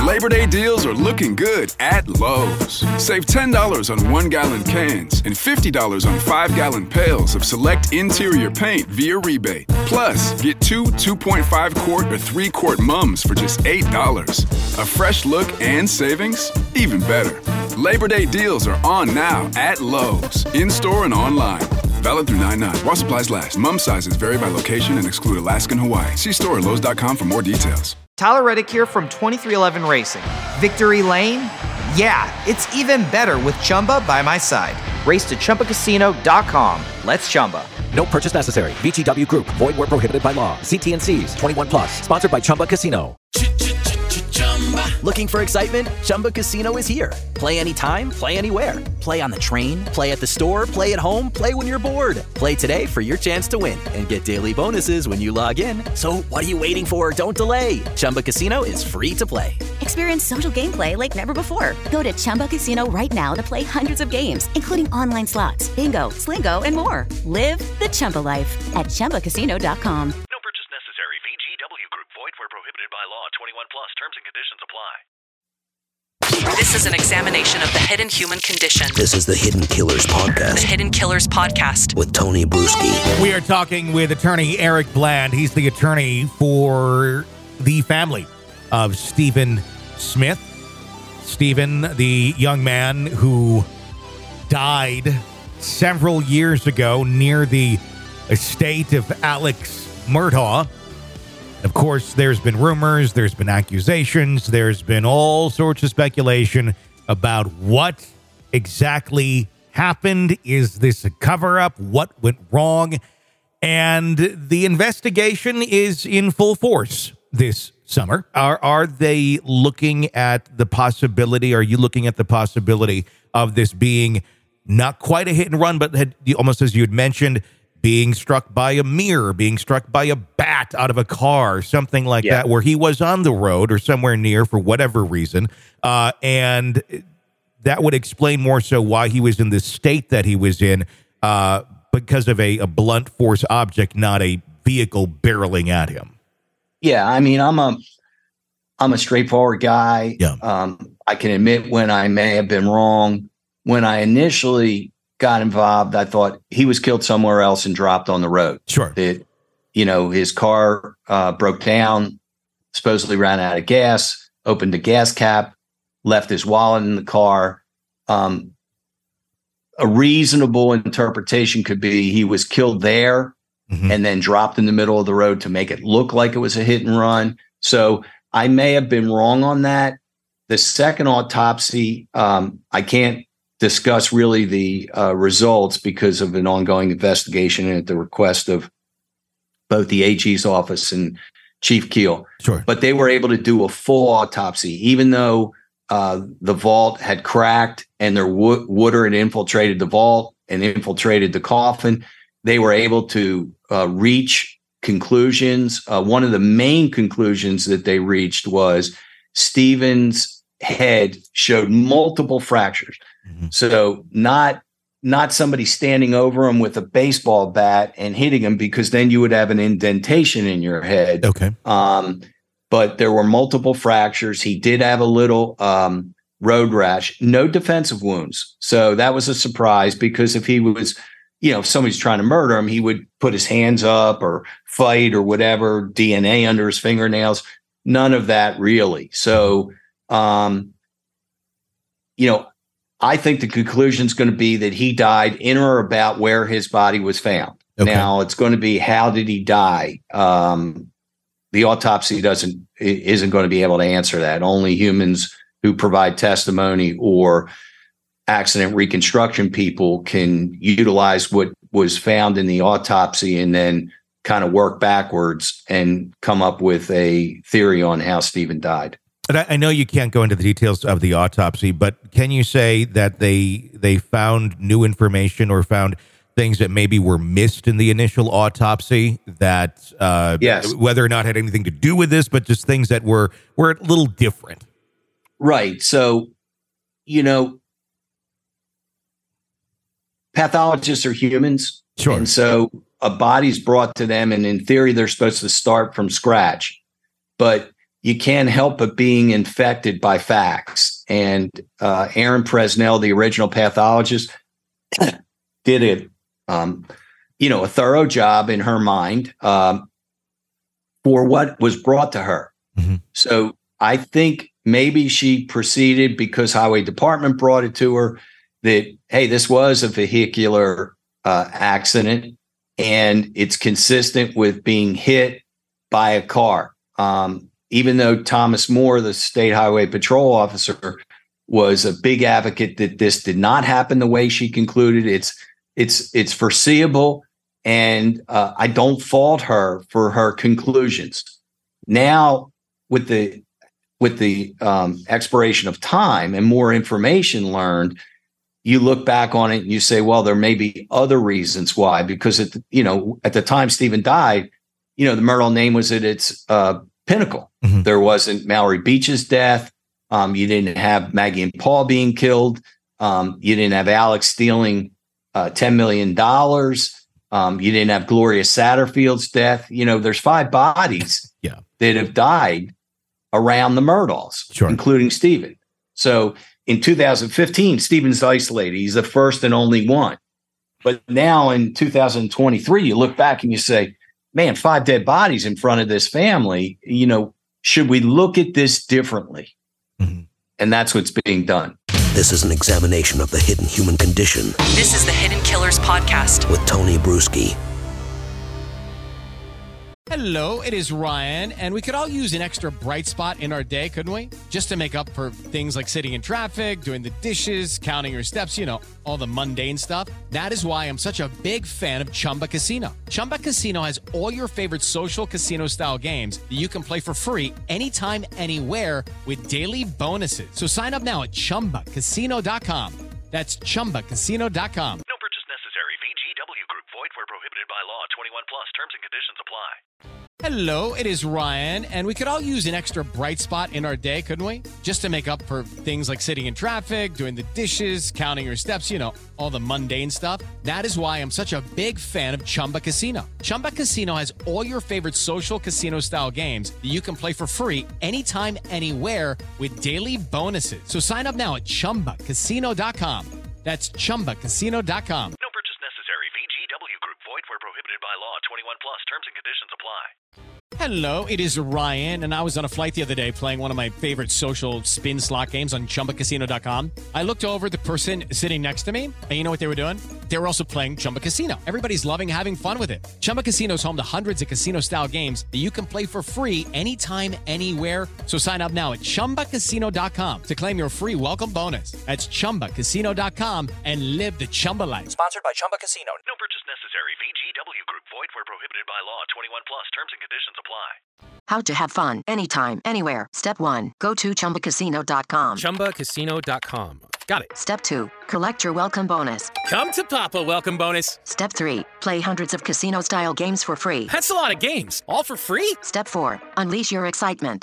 Labor Day deals are looking good at Lowe's. Save $10 on 1-gallon cans and $50 on 5-gallon pails of select interior paint via rebate. Plus, get 2.5-quart or 3-quart mums for just $8. A fresh look and savings? Even better. Labor Day deals are on now at Lowe's, in-store and online. Valid through 9/9. While supplies last. Mum sizes vary by location and exclude Alaska and Hawaii. See store at Lowe's.com for more details. Tyler Reddick here from 2311 Racing. Victory Lane? Yeah, it's even better with Chumba by my side. Race to ChumbaCasino.com. Let's Chumba. No purchase necessary. VGW Group. Void where prohibited by law. See T&Cs. 21 plus. Sponsored by Chumba Casino. Looking for excitement? Chumba Casino is here. Play anytime, play anywhere. Play on the train, play at the store, play at home, play when you're bored. Play today for your chance to win and get daily bonuses when you log in. So what are you waiting for? Don't delay. Chumba Casino is free to play. Experience social gameplay like never before. Go to Chumba Casino right now to play hundreds of games, including online slots, bingo, Slingo, and more. Live the Chumba life at ChumbaCasino.com. No purchase necessary. VGW Group. Void where prohibited by law. 21 plus. Terms and conditions apply. This is an examination of the hidden human condition. This is the Hidden Killers Podcast. The Hidden Killers Podcast. With Tony Bruschi. We are talking with attorney Eric Bland. He's the attorney for the family of Stephen Smith. Stephen, the young man who died several years ago near the estate of Alex Murdaugh. Of course, there's been rumors, there's been accusations, there's been all sorts of speculation about what exactly happened. Is this a cover-up? What went wrong? And the investigation is in full force this summer. Are they looking at the possibility, are you looking at the possibility of this being not quite a hit and run, but almost as you had mentioned, being struck by a mirror, being struck by a bat out of a car, something like that, where he was on the road or somewhere near for whatever reason. And that would explain more so why he was in the state that he was in, because of a blunt force object, not a vehicle barreling at him. Yeah, I mean, I'm a straightforward guy. Yeah. I can admit when I may have been wrong. When I initially got involved, I thought he was killed somewhere else and dropped on the road. Sure. That, his car broke down, supposedly ran out of gas, opened the gas cap, left his wallet in the car. A reasonable interpretation could be he was killed there and then dropped in the middle of the road to make it look like it was a hit and run. So I may have been wrong on that. The second autopsy, I can't discuss really the results because of an ongoing investigation and at the request of both the AG's office and Chief Keel. Sure. But they were able to do a full autopsy, even though the vault had cracked and their water had infiltrated the vault and infiltrated the coffin. They were able to reach conclusions. One of the main conclusions that they reached was Stephen's head showed multiple fractures. So not somebody standing over him with a baseball bat and hitting him, because then you would have an indentation in your head. Okay. But there were multiple fractures. He did have a little road rash, no defensive wounds. So that was a surprise, because if he was, if somebody's trying to murder him, he would put his hands up or fight or whatever, DNA under his fingernails. None of that really. So, I think the conclusion is going to be that he died in or about where his body was found. Okay. Now it's going to be, how did he die? The autopsy isn't going to be able to answer that. Only humans who provide testimony or accident reconstruction people can utilize what was found in the autopsy and then kind of work backwards and come up with a theory on how Stephen died. But I know you can't go into the details of the autopsy, but can you say that they found new information or found things that maybe were missed in the initial autopsy that yes, whether or not had anything to do with this, but just things that were a little different? Right. So, pathologists are humans. Sure. And so a body's brought to them, and in theory, they're supposed to start from scratch. But you can't help but being infected by facts. And Aaron Presnell, the original pathologist, did a thorough job in her mind for what was brought to her. Mm-hmm. So I think maybe she proceeded because Highway Department brought it to her that, hey, this was a vehicular accident and it's consistent with being hit by a car. Even though Thomas Moore, the state highway patrol officer, was a big advocate that this did not happen the way she concluded, it's foreseeable. And I don't fault her for her conclusions. Now, with the expiration of time and more information learned, you look back on it and you say, well, there may be other reasons why. Because at the time Stephen died, the Myrtle name was at its pinnacle. Mm-hmm. There wasn't Mallory Beach's death. You didn't have Maggie and Paul being killed. You didn't have Alex stealing $10 million. You didn't have Gloria Satterfield's death. There's 5 bodies that have died around the Myrtles, including Stephen. So in 2015, Stephen's isolated. He's the first and only one. But now in 2023, you look back and you say, man, 5 dead bodies in front of this family. Should we look at this differently? Mm-hmm. And that's what's being done. This is an examination of the hidden human condition. This is the Hidden Killers Podcast with Tony Bruschi. Hello, it is Ryan, and we could all use an extra bright spot in our day, couldn't we? Just to make up for things like sitting in traffic, doing the dishes, counting your steps, all the mundane stuff. That is why I'm such a big fan of Chumba Casino. Chumba Casino has all your favorite social casino-style games that you can play for free anytime, anywhere with daily bonuses. So sign up now at ChumbaCasino.com. That's ChumbaCasino.com. No purchase necessary. VGW Group. Void where prohibited by law. 21 plus. Terms and conditions apply. Hello, it is Ryan, and we could all use an extra bright spot in our day, couldn't we? Just to make up for things like sitting in traffic, doing the dishes, counting your steps, all the mundane stuff. That is why I'm such a big fan of Chumba Casino. Chumba Casino has all your favorite social casino-style games that you can play for free anytime, anywhere with daily bonuses. So sign up now at ChumbaCasino.com. That's ChumbaCasino.com. No purchase necessary. VGW Group. Void where prohibited by law. 21 plus. Terms and conditions apply. Hello, it is Ryan, and I was on a flight the other day playing one of my favorite social spin slot games on ChumbaCasino.com. I looked over the person sitting next to me, and you know what they were doing? They were also playing Chumba Casino. Everybody's loving having fun with it. Chumba Casino is home to hundreds of casino-style games that you can play for free anytime, anywhere. So sign up now at ChumbaCasino.com to claim your free welcome bonus. That's ChumbaCasino.com and live the Chumba life. Sponsored by Chumba Casino. No purchase necessary. VGW Group. Void where prohibited by law. 21 plus. Terms and conditions apply. How to have fun anytime, anywhere. Step 1. Go to ChumbaCasino.com. ChumbaCasino.com. Got it. Step 2. Collect your welcome bonus. Come to Papa welcome bonus. Step 3. Play hundreds of casino-style games for free. That's a lot of games. All for free? Step 4. Unleash your excitement.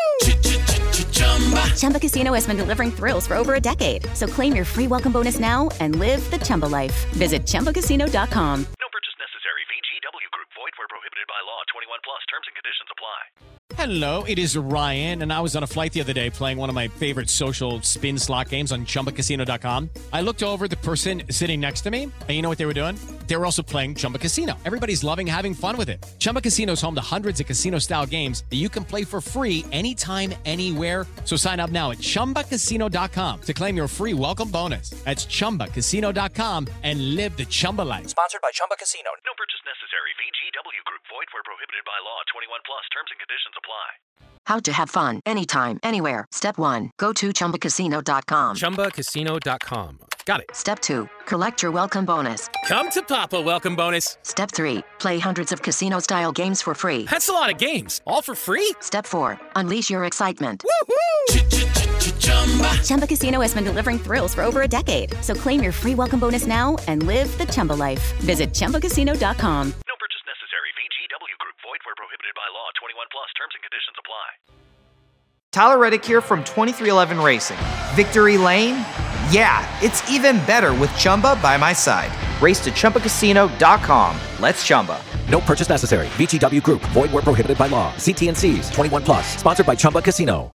Chumba Casino has been delivering thrills for over a decade. So claim your free welcome bonus now and live the Chumba life. Visit ChumbaCasino.com. No purchase necessary. VGW Group. Void where prohibited by law. 21 plus. Terms and conditions apply. Hello, it is Ryan, and I was on a flight the other day playing one of my favorite social spin slot games on ChumbaCasino.com. I looked over the person sitting next to me, and you know what they were doing? They were also playing Chumba Casino. Everybody's loving having fun with it. Chumba Casino is home to hundreds of casino-style games that you can play for free anytime, anywhere. So sign up now at ChumbaCasino.com to claim your free welcome bonus. That's ChumbaCasino.com and live the Chumba life. Sponsored by Chumba Casino. No purchase necessary. VGW Group. Void where prohibited by law. 21 plus. Terms and conditions apply. How to have fun anytime, anywhere. Step 1. Go to ChumbaCasino.com. ChumbaCasino.com. Got it. Step 2. Collect your welcome bonus. Come to Papa welcome bonus. Step 3. Play hundreds of casino-style games for free. That's a lot of games. All for free? Step 4. Unleash your excitement. Chumba Casino has been delivering thrills for over a decade. So claim your free welcome bonus now and live the Chumba life. Visit ChumbaCasino.com. No purchase necessary. VGW Group. Void where prohibited by law. 21 plus. Terms and conditions apply. Tyler Reddick here from 2311 Racing. Victory Lane? Yeah, it's even better with Chumba by my side. Race to ChumbaCasino.com. Let's Chumba. No purchase necessary. VGW Group. Void where prohibited by law. See T&Cs. 21 plus. Sponsored by Chumba Casino.